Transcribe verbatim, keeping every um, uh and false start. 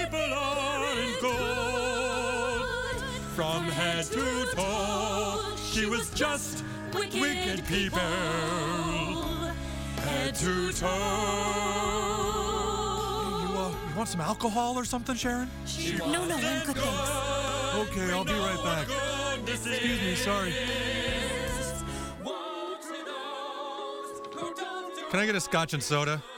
people are in gold. From head to toe, she was just wicked, wicked people. Head to toe. Hey, you, uh, you want some alcohol or something, Sharon? No, no, I'm good, thanks. Okay, I'll be right back. Excuse me, sorry. Can I get a scotch and soda?